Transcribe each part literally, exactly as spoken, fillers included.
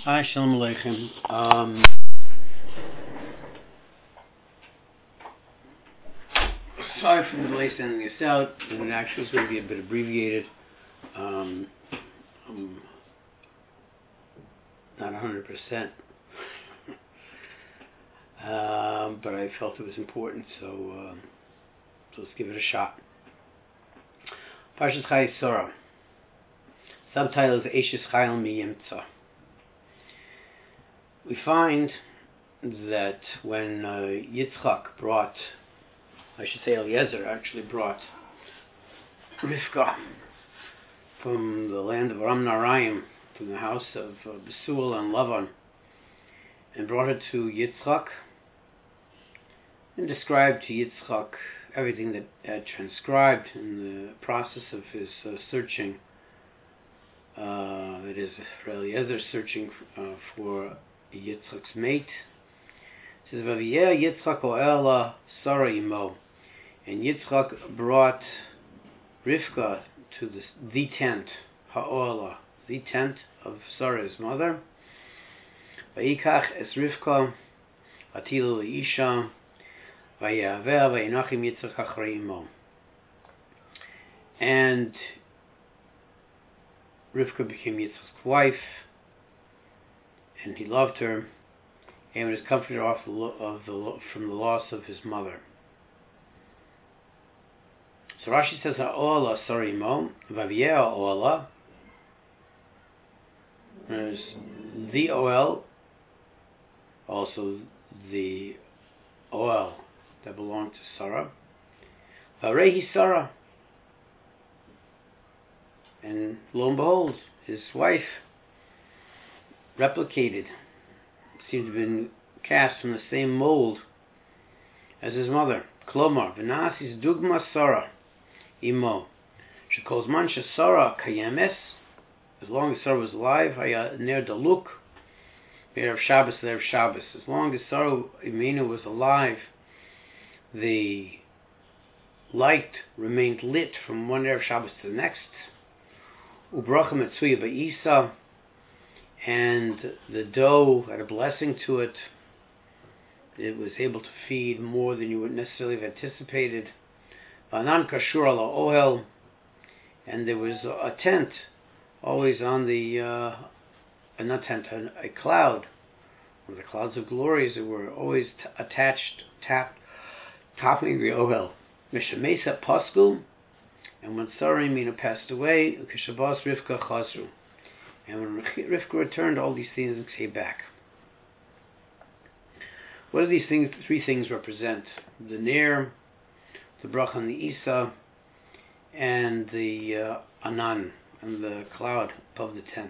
Hi, Shalom Aleichem. Um, sorry for the delay sending this out, and it actually was going to be a bit abbreviated. Um, I'm not one hundred percent, um, but I felt it was important, so, uh, so let's give it a shot. Parshas Chayei Sarah. Subtitle is Eishes Chayil Miyimtza. We find that when uh, Yitzchak brought, I should say Eliezer actually brought Rivka from the land of Aram Naraim, from the house of uh, Besuel and Lavan, and brought her to Yitzchak, and described to Yitzchak everything that had transcribed in the process of his uh, searching, uh, that is, for Eliezer searching uh, for Yitzchak's mate. It says, Vaviyeh Yitzchak O'ela Sarah Imo. And Yitzchak brought Rivka to the, the tent, Ha'ola, the tent of Sarah's mother. Vayikach es Rivka, Atilu Isha, Vayaveh, Vayinachim Yitzchak Achrei Imo. And Rivka became Yitzchak's wife, and he loved her, and was comforted off the lo- of the from the loss of his mother. So Rashi says, Ha'ola sarimo, vaviyeh ha'ola. There's the oel, also the oel that belonged to Sarah. Varehi Sarah. And lo and behold, his wife replicated, seemed to have been cast from the same mold as his mother. Klomar, v'nasis dugma Sarah, imo. Shekol zman Sarah kayemes, as long as Sarah was alive, haya ner daluk, erev Shabbos erev Shabbos. As long as Sarah Imenu was alive, the light remained lit from one erev Shabbos to the next. Ubracha metzuya ba'isa, and the dough had a blessing to it. It was able to feed more than you would necessarily have anticipated. V'anan kashur ala ohel, and there was a tent always on the, uh, not tent, a, a cloud, or the clouds of glories that were always t- attached, tapped, topping the ohel. Mishamesa paskul, and when Sarah Imenu passed away, Kishabas Rivka chazru. And when Rivka returned, all these things came back. What do these things, three things represent? The Ner, the Bracha and the Isa, and the uh, Anan, and the cloud above the tent.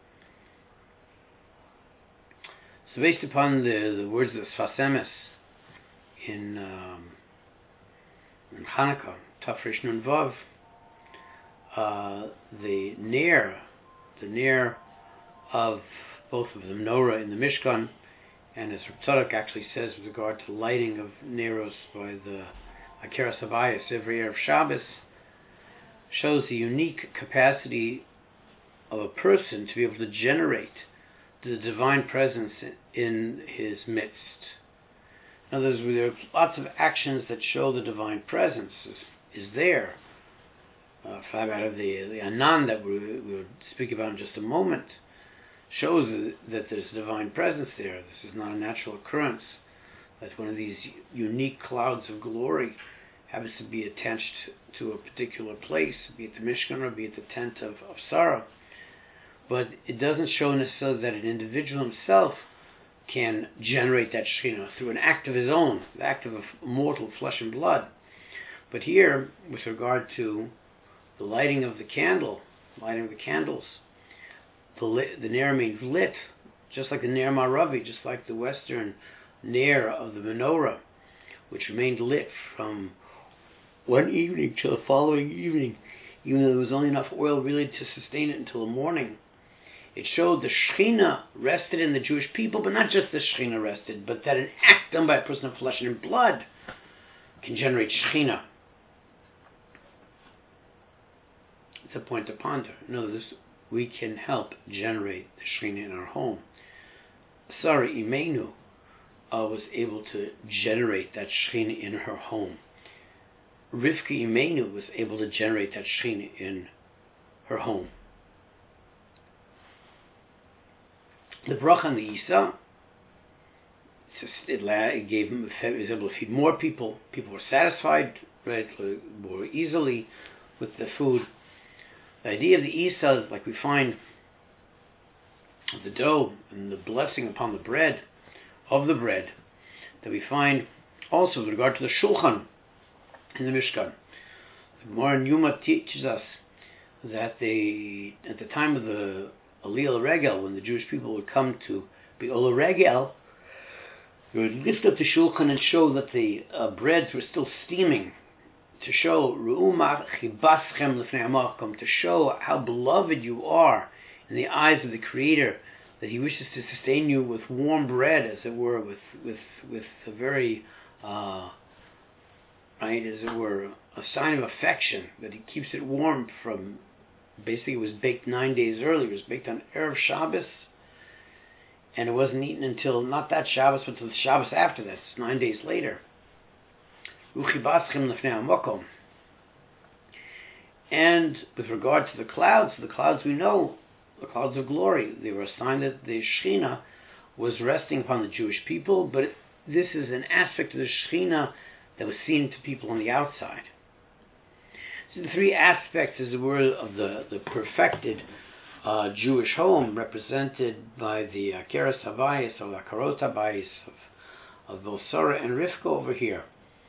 So based upon the, the words of Sfas Emes in, um, in Hanukkah, Tafresh Nun Vav, uh, the Ner, the Ner of both of the menorah in the Mishkan, and as Reb Tzadok actually says with regard to the lighting of Neros by the Akeres Havayis every Erev Shabbos, shows the unique capacity of a person to be able to generate the divine presence in his midst. In other words, there are lots of actions that show the divine presence is, is there. Uh, out of the, the Anan that we, we will speak about in just a moment, shows that there's divine presence there. This is not a natural occurrence. That one of these unique clouds of glory happens to be attached to a particular place, be it the Mishkan or be it the tent of, of Sarah. But it doesn't show necessarily that an individual himself can generate that Shekhinah through an act of his own, the act of a mortal flesh and blood. But here, with regard to the lighting of the candle, lighting of the candles, the lit, the Ner remained lit, just like the Ner Maravi, just like the western Ner of the menorah, which remained lit from one evening till the following evening, even though there was only enough oil really to sustain it until the morning. It showed the Shekhinah rested in the Jewish people, but not just the Shekhinah rested, but that an act done by a person of flesh and blood can generate Shekhinah. It's a point to ponder. In other words, we can help generate the Shekhinah in our home. Sarah Imenu uh, was able to generate that Shechina in her home. Rivka Imenu was able to generate that Shechina in her home. The bracha on the Isa, it gave him, it was able to feed more people. People were satisfied, right, more easily with the food. The idea of the Isa, like we find the dough and the blessing upon the bread, of the bread, that we find also with regard to the Shulchan in the Mishkan. The Gemara in Yuma teaches us that they, at the time of the Aliyah Regel, when the Jewish people would come to be Ola Regel, they would lift up the Shulchan and show that the uh, breads were still steaming, to show Ru'umach chibaschem lefnei hamakom, to show how beloved you are in the eyes of the Creator, that He wishes to sustain you with warm bread, as it were, with with with a very, uh, right, as it were, a sign of affection, that He keeps it warm from. Basically, it was baked nine days earlier. It was baked on Erev Shabbos, and it wasn't eaten until not that Shabbos, but the Shabbos after that. It's nine days later. And with regard to the clouds, the clouds we know, the clouds of glory, they were a sign that the Shekhinah was resting upon the Jewish people, but this is an aspect of the Shekhinah that was seen to people on the outside. So the three aspects, as it were, of the, the perfected uh, Jewish home, represented by the Akeres Havayis, or the Akarot Havayis, of, of both Sarah and Rivka over here.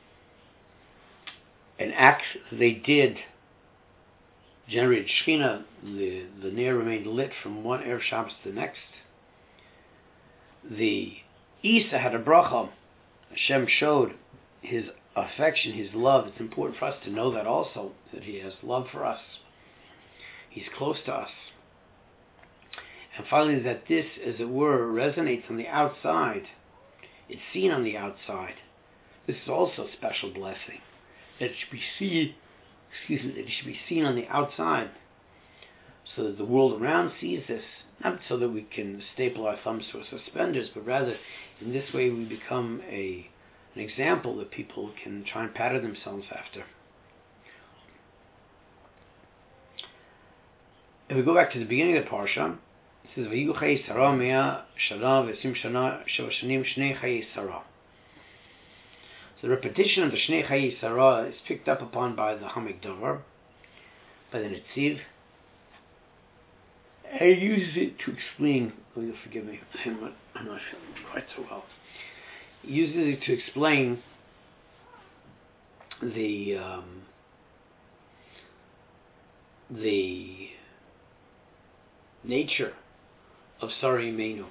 An act they did generate Shekhinah. The, the Ner remained lit from one Erev Shabbos to the next. The Isa had a bracha. Hashem showed His affection, His love. It's important for us to know that also, that He has love for us. He's close to us. And finally, that this, as it were, resonates on the outside. It's seen on the outside. This is also a special blessing. That it should be seen, excuse me, that it should be seen on the outside, so that the world around sees this, not so that we can staple our thumbs to our suspenders, but rather in this way we become a an example that people can try and pattern themselves after. If we go back to the beginning of the parsha, it says, "Vayigu chayei Sarah mea shana v'esim shana sheva shanim shnei chayei Sarah." So the repetition of the Shnei Chayei Sarah is picked up upon by the Hamikdavar, by the Netziv, and he uses it to explain. Oh, you'll forgive me, I'm not, I'm not feeling quite so well. He uses it to explain the um, the nature of Sarah Imenu.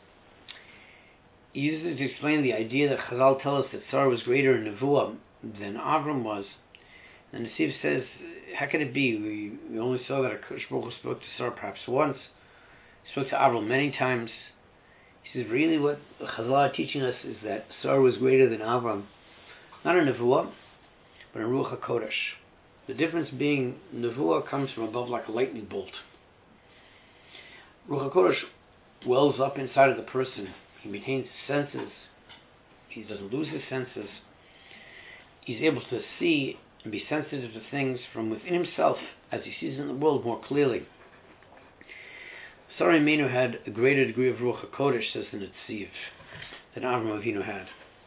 He uses it to explain the idea that Chazal tell us that Sarah was greater in Nevuah than Avram was. And the Netziv says, how can it be? We, we only saw that HaKadosh Baruch Hu spoke to Sarah perhaps once. He spoke to Avram many times. He says, really what Chazal are teaching us is that Sarah was greater than Avram, not in Nevuah, but in Ruach HaKodesh. The difference being, Nevuah comes from above like a lightning bolt. Ruach HaKodesh wells up inside of the person. He maintains his senses. He doesn't lose his senses. He's able to see and be sensitive to things from within himself as he sees in the world more clearly. Sarah Imenu had a greater degree of Ruach HaKodesh, says the Netziv, than Avram Avinu had.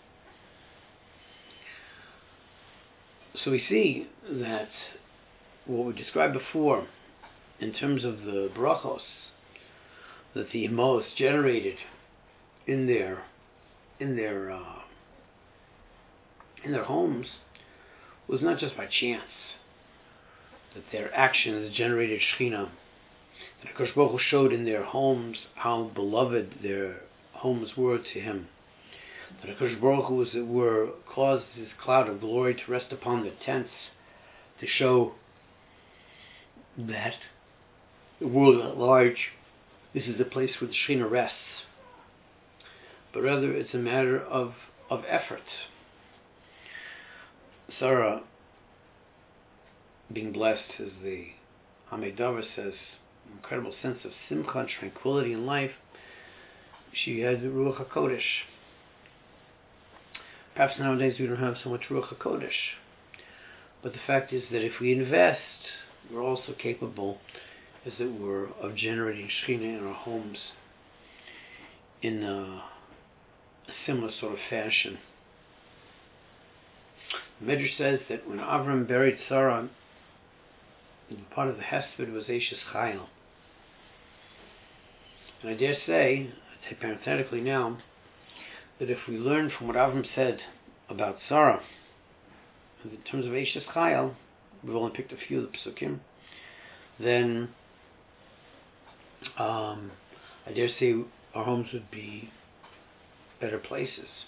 So we see that what we described before, in terms of the brachos, that the Emos generated in their in their uh, in their homes, was not just by chance. That their actions generated Shekhinah. That HaKadosh Baruch Hu showed in their homes how beloved their homes were to Him. That HaKadosh Baruch Hu, as it were, caused His cloud of glory to rest upon the tents, to show that the world at large, this is the place where the Shekhinah rests. But rather it's a matter of, of effort. Sarah, being blessed, as the Hamikdavar says, incredible sense of simcha, tranquility in life, she had the Ruach HaKodesh. Perhaps nowadays we don't have so much Ruach HaKodesh. But the fact is that if we invest, we're also capable, as it were, of generating Shekhinah in our homes in a, a similar sort of fashion. The Midrash says that when Avram buried Sarah, part of the hesped was Eishes Chayil. And I dare say, I'd say parenthetically now, that if we learn from what Avram said about Sarah, in terms of Eishes Chayil, we've only picked a few of the psukim, then um, I dare say our homes would be better places.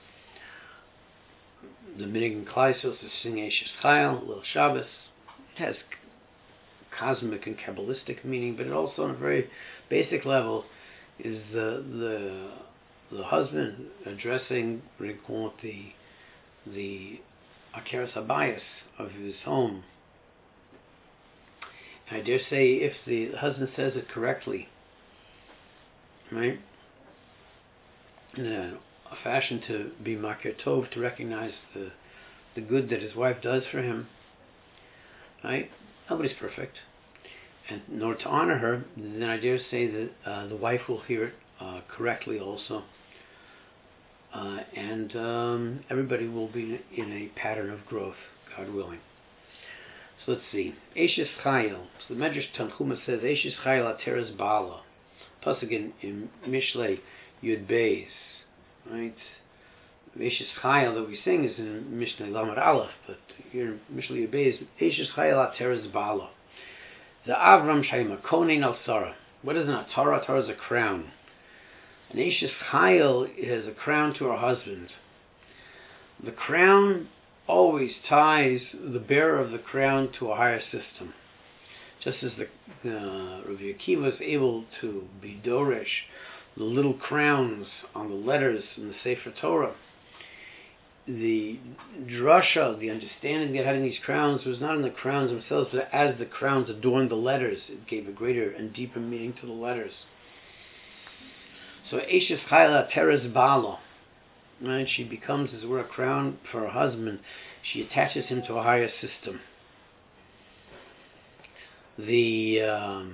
The Minig in Klal Yisrael is to sing Eishes Chayil, Lil Shabbos. It has cosmic and Kabbalistic meaning, but it also, on a very basic level, is the the the husband addressing what we call it the the Akeres Habayis of his home. And I dare say, if the husband says it correctly, right, in a, a fashion to be Makir Tov, to recognize the the good that his wife does for him, right? Nobody's perfect. And in order to honor her, then I dare say that uh, the wife will hear it uh, correctly also. Uh, and um, everybody will be in a pattern of growth, God willing. So let's see. Eishes Chayil. So the Medrash Tanchuma says, Eishes Chayil Ateres Bala. Pasuk in, in Mishlei Yud Beis. Right? Eishes Chayil that we sing is in Mishlei Lamed Aleph, but here in Mishlei Yud Beis, Eishes Chayil Ateres Bala. The Avram Shayma Konin Al Sarah. What is an Atara? Atara is a crown. An Eishes Chayil is a crown to her husband. The crown always ties the bearer of the crown to a higher system. Just as the uh, Rav Akiva was able to be Doresh, the little crowns on the letters in the Sefer Torah, the drasha, the understanding that having these crowns was not in the crowns themselves, but as the crowns adorned the letters, it gave a greater and deeper meaning to the letters. So Eishes Chayil Ateres Bala, right? She becomes, as it were, a crown for her husband. She attaches him to a higher system. The um,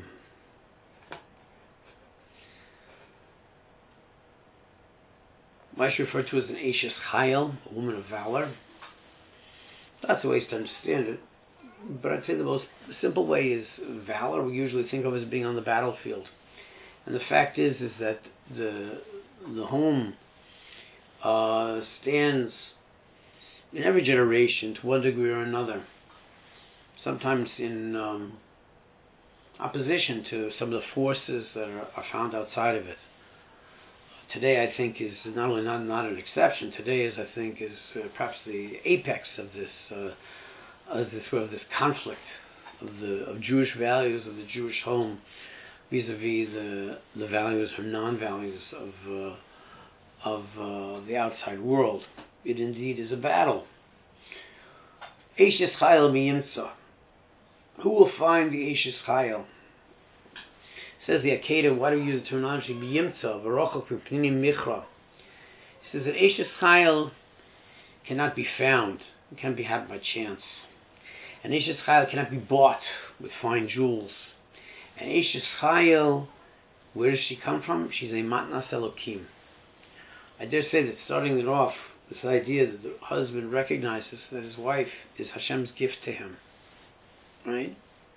what I refer to as an Eishes Chayil, a woman of valor. Lots of ways to understand it, but I'd say the most simple way is valor. We usually think of as being on the battlefield, and the fact is, is that the the home uh, stands in every generation to one degree or another. Sometimes in um, opposition to some of the forces that are, are found outside of it. Today, I think, is not only not, not an exception. Today is, I think, is uh, perhaps the apex of this, uh, of this of this conflict of the of Jewish values of the Jewish home, vis-a-vis the the values or non-values of uh, of uh, the outside world. It indeed is a battle. Eishes Chayil miyimtza. Who will find the Eishes Chayil? Says the Akedah, why do we use the terminology miyimtza, v'rochok v'pninim michra? He says that Eishes Chayil cannot be found. It can't be had by chance. And Eishes Chayil cannot be bought with fine jewels. And Eishes Chayil, where does she come from? She's a matnas Elokim. I dare say that starting it off, this idea that the husband recognizes that his wife is Hashem's gift to him, right?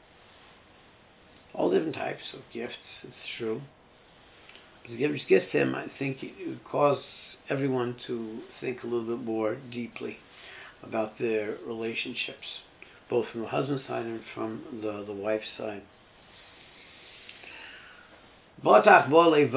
All different types of gifts, it's true. But the gift gift to him, I think it would cause everyone to think a little bit more deeply about their relationships, both from the husband's side and from the, the wife's side. So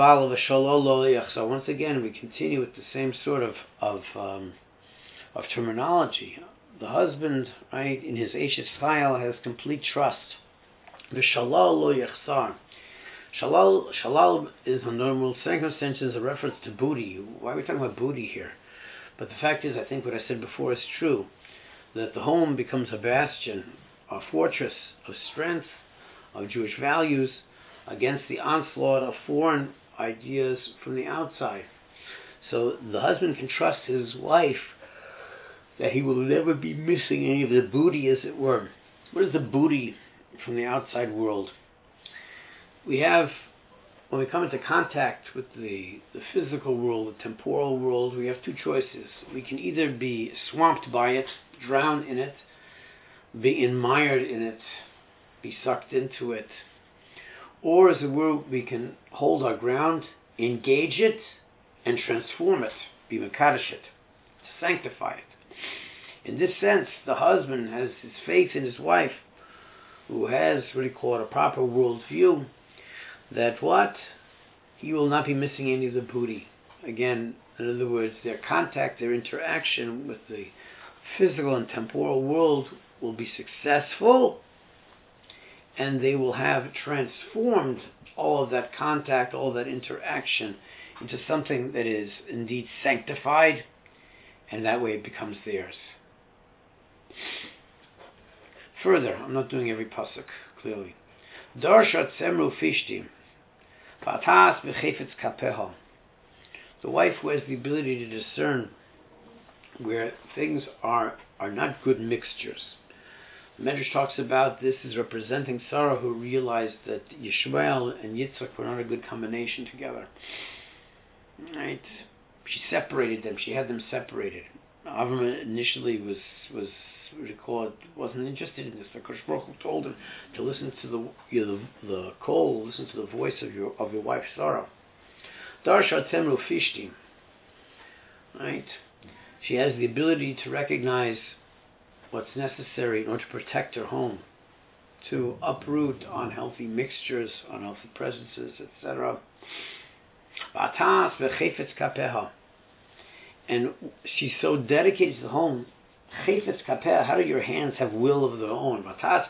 once again, we continue with the same sort of of, um, of terminology. The husband, right, in his Eishes Chayil has complete trust. V'shalal lo yachsar. Shalal, shalal is in normal circumstances a reference to booty. Why are we talking about booty here? But the fact is, I think what I said before is true, that the home becomes a bastion, a fortress of strength, of Jewish values, against the onslaught of foreign ideas from the outside. So the husband can trust his wife that he will never be missing any of the booty, as it were. What is the booty from the outside world? We have, when we come into contact with the, the physical world, the temporal world, we have two choices. We can either be swamped by it, drown in it, be admired in it, be sucked into it, or as it were, we can hold our ground, engage it, and transform it, be mekadosh it, sanctify it. In this sense, the husband has his faith in his wife, who has what he called a proper worldview, that what? He will not be missing any of the booty. Again, in other words, their contact, their interaction with the physical and temporal world will be successful, and they will have transformed all of that contact, all of that interaction into something that is indeed sanctified, and that way it becomes theirs. Further, I'm not doing every pasuk, clearly. Darshat semru fishti, patas b'chefetz kapeha. The wife who has the ability to discern where things are, are not good mixtures. The Medrash talks about this as representing Sarah, who realized that Yishmael and Yitzchak were not a good combination together. Right? She separated them. She had them separated. Avram initially was was recalled wasn't interested in this. The Kodesh Baruch Hu told him to listen to the you know, the, the call, listen to the voice of your of your wife Sarah. Darshat Semru Fishti. Right? She has the ability to recognize what's necessary in order to protect her home, to uproot unhealthy mixtures, unhealthy presences, et cetera. And she's so dedicated to the home. Chefetz kapeha. How do your hands have will of their own?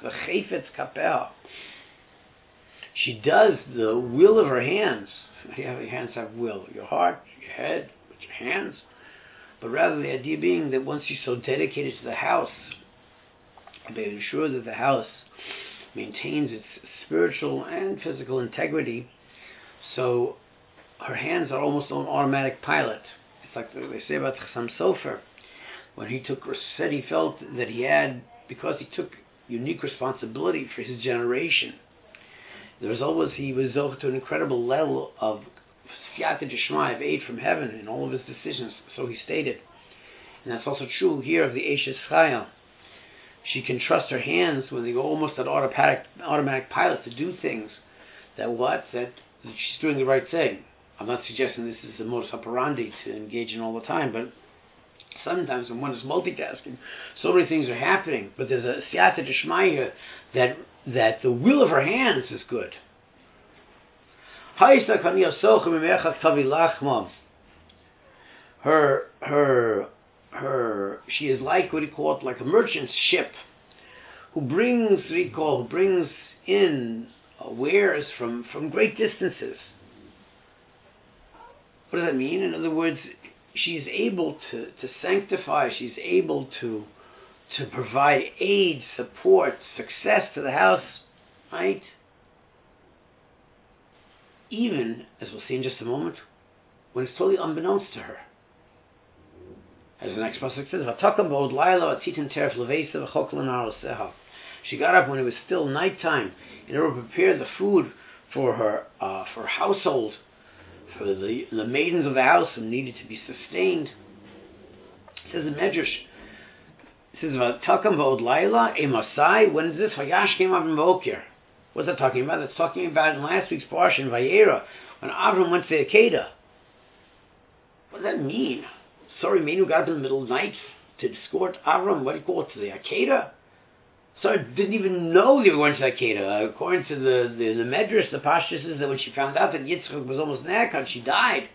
She does the will of her hands. Your hands have will. Your heart, your head, with your hands. But rather the idea being that once she's so dedicated to the house, they ensure that the house maintains its spiritual and physical integrity. So her hands are almost on automatic pilot. It's like they say about Chassam Sofer, when he took, said he felt that he had, because he took unique responsibility for his generation. The result was he was over to an incredible level of siyata d'shmai, of aid from heaven in all of his decisions, so he stated. And that's also true here of the Eshes Chayil. She can trust her hands when they go almost at automatic, automatic pilot to do things, that what? That she's doing the right thing. I'm not suggesting this is the modus operandi to engage in all the time, but sometimes when one is multitasking, so many things are happening, but there's a siyata d'shmai that that the will of her hands is good. Her, her, her, she is like what he called like a merchant ship, who brings recall, who brings in wares from, from great distances. What does that mean? In other words, she's able to, to sanctify, she's able to to provide aid, support, success to the house, right? Even, as we'll see in just a moment, when it's totally unbeknownst to her. As the next pasuk says, she got up when it was still nighttime in order to prepare the food for her uh, for her household, for the, the maidens of the house who needed to be sustained. It says in Medrash, it says about Takam V'od Laila Emasai. When is this? Vayash came up in Vokir. What's that talking about? That's talking about in last week's parsha in Vayera, when Avram went to the Akedah. What does that mean? Sorry, Menu got up in the middle of the night to escort Avram. What do you call it? To the Akedah? Sorry, didn't even know they were going to the Akedah. According to the the, the Medrash, the Pashtus is that when she found out that Yitzchak was almost naked, she died.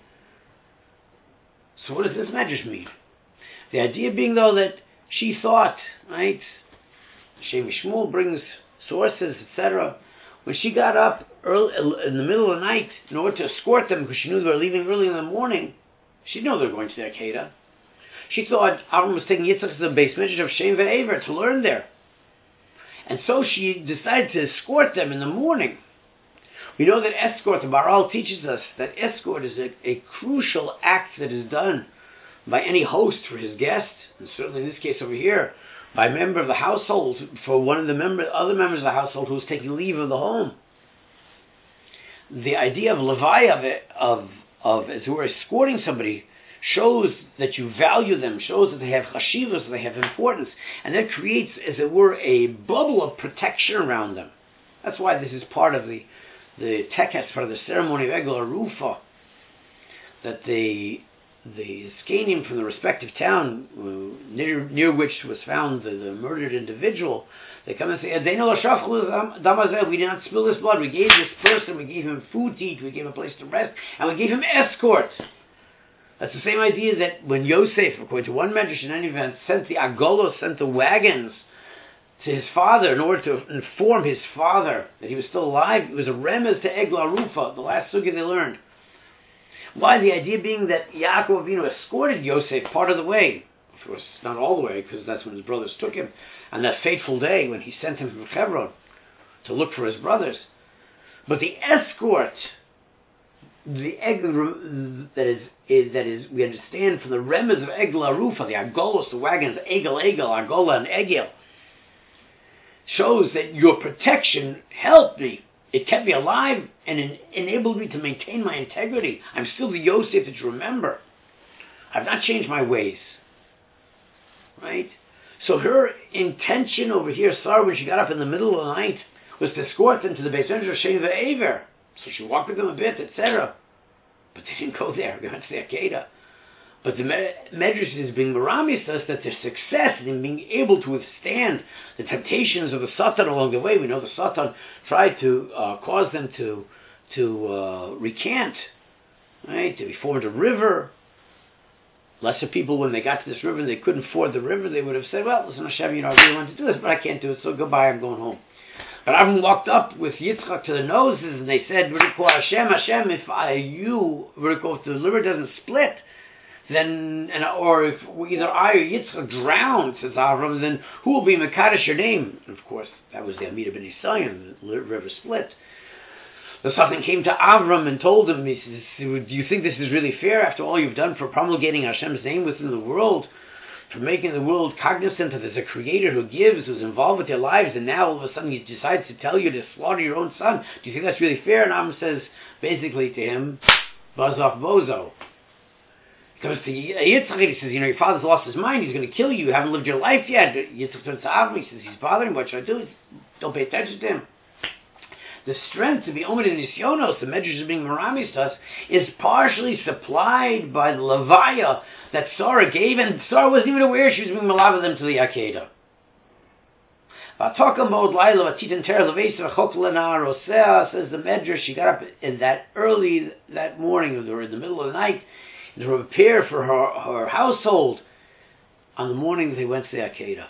So what does this Medrash mean? The idea being, though, that she thought, right, Shem Shmuel brings sources, et cetera. When she got up early, in the middle of the night in order to escort them, because she knew they were leaving early in the morning, she didn't know they were going to the Akedah. She thought Avram was taking Yitzchak to the base midrash of Shem Ve'ever to learn there. And so she decided to escort them in the morning. We know that escort, the Baral teaches us that escort is a, a crucial act that is done by any host for his guest, and certainly in this case over here, by a member of the household, for one of the member, other members of the household who is taking leave of the home. The idea of levaya, of, of as it were, escorting somebody, shows that you value them, shows that they have chashivas, that they have importance, and that creates, as it were, a bubble of protection around them. That's why this is part of the the tekes, part of the ceremony of Egel Arufa, that the the Skanim from the respective town uh, near, near which was found the, the murdered individual, they come and say, we did not spill this blood, we gave this person, we gave him food to eat, we gave him a place to rest, and we gave him escort. That's the same idea that when Yosef, according to one medrash in any event, sent the agolos, sent the wagons to his father in order to inform his father that he was still alive, it was a remez to Egel Arufa, the last sugya they learned. Why? The idea being that Yaakov Avinu escorted Yosef part of the way. Of course, not all the way, because that's when his brothers took him. On that fateful day when he sent him from Hebron to look for his brothers. But the escort, the Egel, that is, is, that is, we understand from the remez of Egel Arufa, the agolos, the wagons, Egel, Egel, Agola, and Egel, shows that your protection helped me. It kept me alive and en- enabled me to maintain my integrity. I'm still the Yosef that you remember. I've not changed my ways. Right? So her intention over here, Sarah, when she got up in the middle of the night, was to escort them to the Beis Medrash Shem Ve'ever. So she walked with them a bit, et cetera. But they didn't go there. They went to the Akedah. But the Medrash is being meramis us that their success in being able to withstand the temptations of the Satan along the way. We know the Satan tried to uh, cause them to to uh, recant, right? To be formed a river. Lesser people, when they got to this river and they couldn't ford the river, they would have said, "Well, listen, Hashem, you know, I really want to do this, but I can't do it. So goodbye. I'm going home." But Avram walked up with Yitzchak to the noses, and they said, "Hashem, Hashem, if I, you, if the river doesn't split, then, and, or if either I or Yitzchak drown," says Avram, "then who will be Mekadosh your name?" And of course, that was the Amidah ben Yisayim, the river split. The Satan came to Avram and told him, he says, "Do you think this is really fair after all you've done for promulgating Hashem's name within the world, for making the world cognizant that there's a creator who gives, who's involved with their lives, and now all of a sudden he decides to tell you to slaughter your own son? Do you think that's really fair?" And Avram says, basically to him, Bazaf Bozo. He comes to Yitzchak, he says, "You know, your father's lost his mind, he's going to kill you, you haven't lived your life yet." Yitzchak turns to Avram, he says, "He's bothering me, what should I do?" He says, "Don't pay attention to him." The strength to be Omed in Nisyonos, the Medrash is being meramis to us, is partially supplied by the Levaya that Sarah gave, and Sarah wasn't even aware she was being malava them to the Akedah. Says the Medrash, she got up in that early that morning, or in the middle of the night, to prepare for her, her household. On the morning that they went to the Akedah.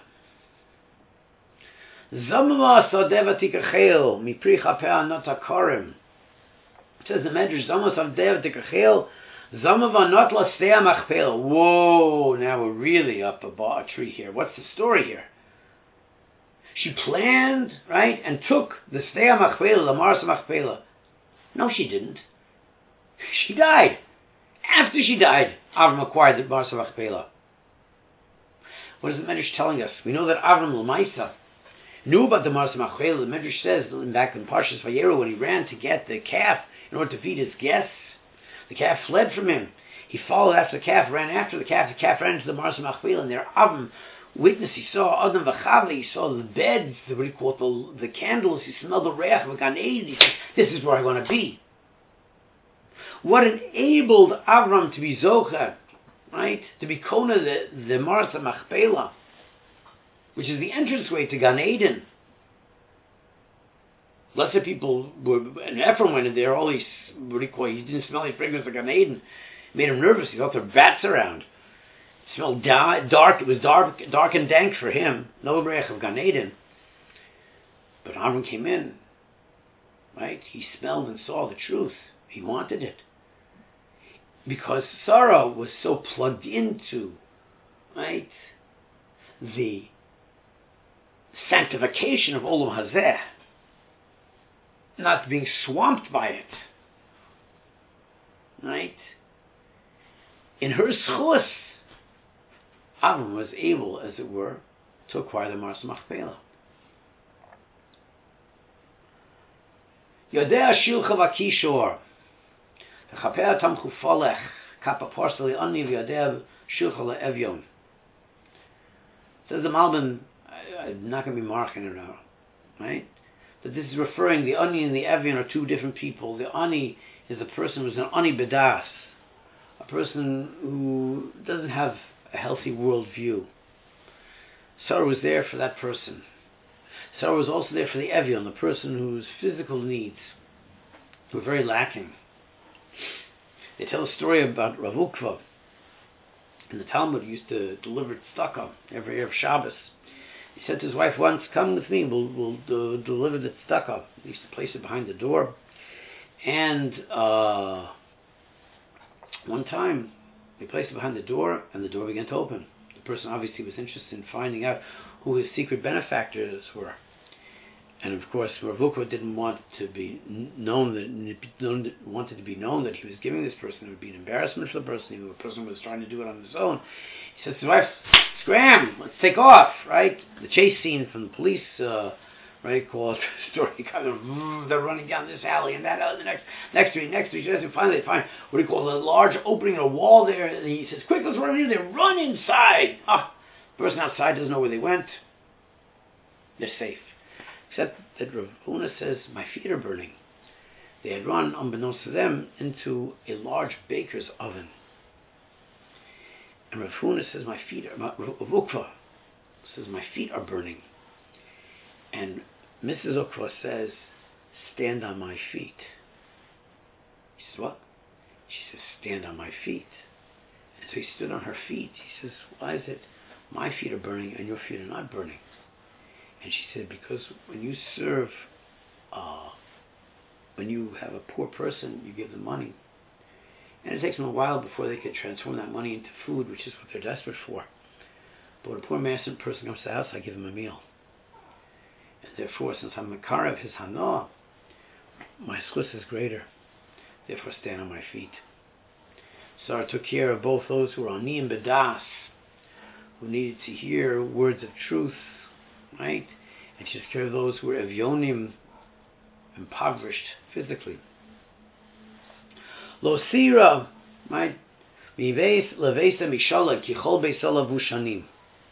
Zamama Sadeva Tikachel, Mipri Chapea Notakarim. It says the Medrash, Zamama Sadeva Tikachel, Zamava Notla Stea Machpel. Whoa, now we're really up a, bar, a tree here. What's the story here? She planned, right, and took the Stea Machpela, the Mars Machpela. No, she didn't. She died. After she died, Avram acquired the Mars Machpela. What is the Medrash telling us? We know that Avram L'maisa knew about the Mars Machpela. The Medrash says, back in Parshas Vayeru, when he ran to get the calf in order to feed his guests, the calf fled from him. He followed after the calf, ran after the calf. The calf ran into the Mars Machpela, and there Avram witnessed. He saw Adam V'Chavli. He saw the beds, the, what do you call it, the, the candles. He smelled the reach of Gan Eden. He said, "This is where I want to be." What enabled Avram to be Zocha, right? To be Kona, the, the Mars Machpela, which is the entranceway to Gan Eden. Lots of people were, and Ephraim went in there, all these, what do you call it, he didn't smell any fragrance of Gan Eden. It made him nervous. He thought there were bats around. It smelled da- dark, it was dark dark and dank for him. No reich of Gan Eden. But Avram came in, right? He smelled and saw the truth. He wanted it. Because Sarah was so plugged into, right, the sanctification of Olam Hazeh, not being swamped by it. Right? In her schus, Avram was able, as it were, to acquire the Mars Machpelah. Yodea shilcha v'kishor, v'chapea tamchu folech, kappa parseli ani v'yodea shilcha le'evyon. Says the Malbim, I'm not going to be marking it out, right? That this is referring, the ani and the evyon are two different people. The ani is a person who's an ani bedas, a person who doesn't have a healthy worldview. Sarah was there for that person. Sarah was also there for the evyon, the person whose physical needs were very lacking. They tell a story about Rav Ukva. In the Talmud, he used to deliver tzedakah every year of Shabbos. He said to his wife once, "Come with me, we'll, we'll uh, deliver the tzedakah." He used to place it behind the door. And uh, one time, they placed it behind the door, and the door began to open. The person obviously was interested in finding out who his secret benefactors were. And of course, Rav Ukva didn't want to be known that wanted to be known that he was giving this person. It would be an embarrassment for the person. The person was trying to do it on his own. He says to his wife, "Scram! Let's take off!" Right? The chase scene from the police, uh, right? Called story kind of they're running down this alley and that alley, the next next street, next street. And finally, they find what do you call a large opening in a wall there. And he says, "Quick, let's run in there! Run inside!" Ah, the person outside doesn't know where they went. They're safe. Except that Rav Huna says, "My feet are burning." They had run, unbeknownst to them, into a large baker's oven. And Rav Huna says, "My feet are," Rav Ukva says, "My feet are burning." And Missus Ukva says, "Stand on my feet." He says, "What?" She says, "Stand on my feet." And so he stood on her feet. He says, "Why is it my feet are burning and your feet are not burning?" And she said, "Because when you serve, uh, when you have a poor person, you give them money. And it takes them a while before they can transform that money into food, which is what they're desperate for. But when a poor master person comes to the house, I give him a meal. And therefore, since I'm Makar of his Hana, my schus is greater. Therefore, stand on my feet." Sarah took care of both those who were ani and bedas, who needed to hear words of truth, right? And she took care of those who were evyonim, impoverished physically. Lo sira, right? Mives levesa mishalag kichol beisala vushanim.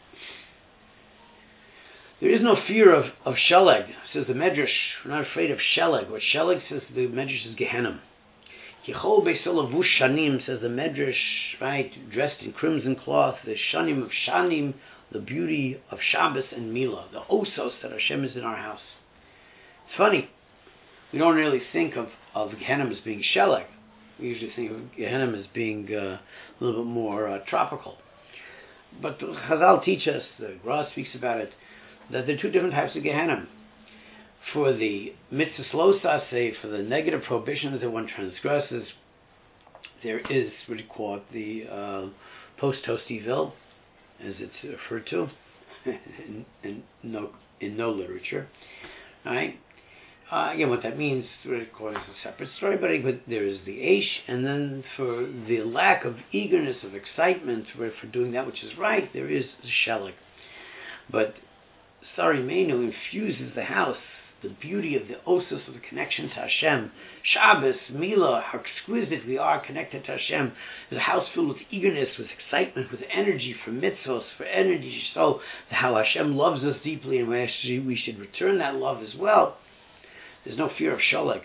There is no fear of, of Sheleg, says the Medrash. We're not afraid of Sheleg. What Sheleg says, the Medrash is Gehenna. Kichol beisala vushanim, says the Medrash, right? Dressed in crimson cloth, the shanim of shanim, the beauty of Shabbos and Milah, the osos that Hashem is in our house. It's funny, we don't really think of, of Gehenna as being Sheleg. We usually think of Gehenna as being uh, a little bit more uh, tropical. But Chazal teach us, the Gra speaks about it, that there are two different types of Gehenna. For the mitzvahs lo saseh, for the negative prohibitions that one transgresses, there is what you call it, the uh, post-Tostiville, as it's referred to in, in no in no literature, right? Uh, again, what that means, of course, is a separate story. But, but there is the Aish, and then for the lack of eagerness, of excitement, for, for doing that which is right, there is Sheleg. But Sari Menu infuses the house, the beauty of the osos of the connection to Hashem. Shabbos, Milah, how exquisite we are connected to Hashem. There's a house filled with eagerness, with excitement, with energy for mitzvos, for energy. So how Hashem loves us deeply, and we actually we should return that love as well. There's no fear of Sheleg.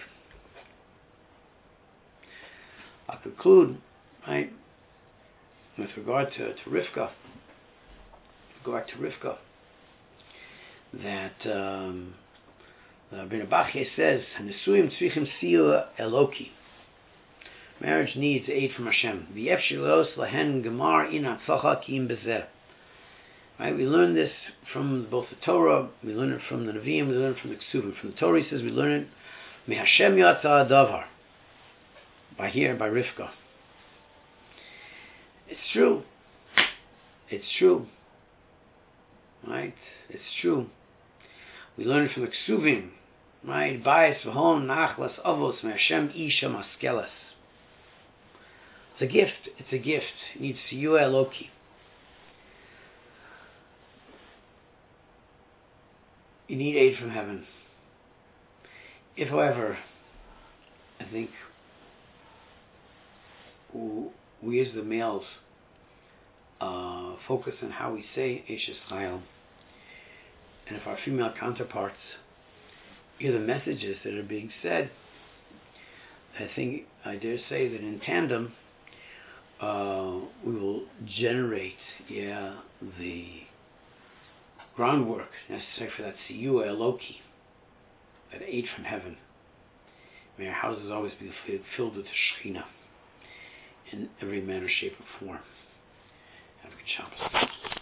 I'll conclude, right, with regard to, to Rivka. Go back to Rivka. That um, Rabbeinu Bachya says, "Nesuyim tzrichim siyua eloki." Marriage needs aid from Hashem. V'yefshilos lahen gemar ina tzocha ki im bezeh. Right? We learn this from both the Torah, we learn it from the Nevi'im, we learn it from the Ksuvim. From the Torah, he says we learn it Mi Hashem yatsa adavar, by here, by Rivka. It's true. It's true. Right? It's true. We learn it from the Ksuvim, Right? Bias v'hon nachlas avos me'Hashem isha maskelas. It's a gift. It's a gift. It needs siyua eloki. You need aid from heaven. If, however, I think we as the males uh, focus on how we say Eshes Chayil, and if our female counterparts hear the messages that are being said, I think, I dare say that in tandem, uh, we will generate, yeah, the groundwork necessary for that siyua eloki, that aid from heaven. May our houses always be filled with the Shekhinah in every manner, shape, or form. Have a good Shabbos.